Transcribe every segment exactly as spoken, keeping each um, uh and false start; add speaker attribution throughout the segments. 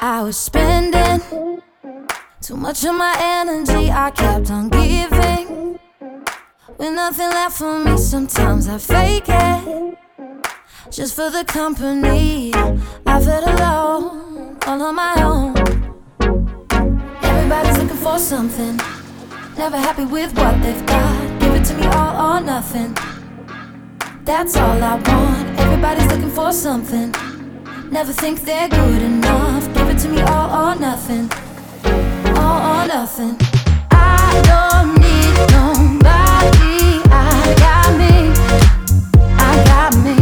Speaker 1: I was spending too much of my energy, I kept on giving. With nothing left for me, sometimes I fake it just for the company. I felt alone, all on my own. Everybody's looking for something, never happy with what they've got. Give it to me all or nothing, that's all I want. Everybody's looking for something, never think they're good enough. Give it to me all or nothing, all or nothing. I don't need nobody, I got me, I got me.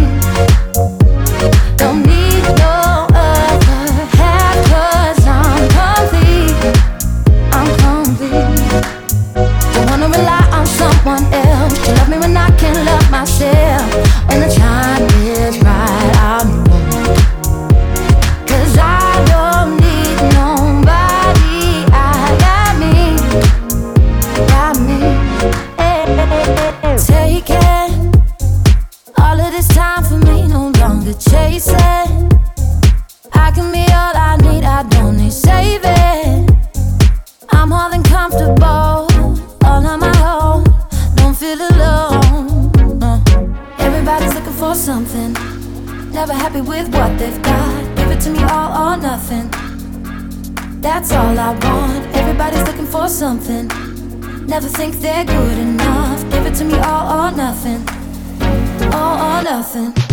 Speaker 1: Don't need no other half, cause I'm complete, I'm complete. Don't wanna rely on someone else to love me when I can love myself. When the time is right, I'll know. Cause I don't need nobody, I got me, got me. Take it, all of this time for me, no longer chase it. I can be all I need, I don't need saving. I'm more than comfortable, all on my own, don't feel alone, no. Everybody's looking for something, never happy with what they've got. Give it to me all or nothing, that's all I want. Everybody's looking for something, never think they're good enough. Give it to me all or nothing, all or nothing.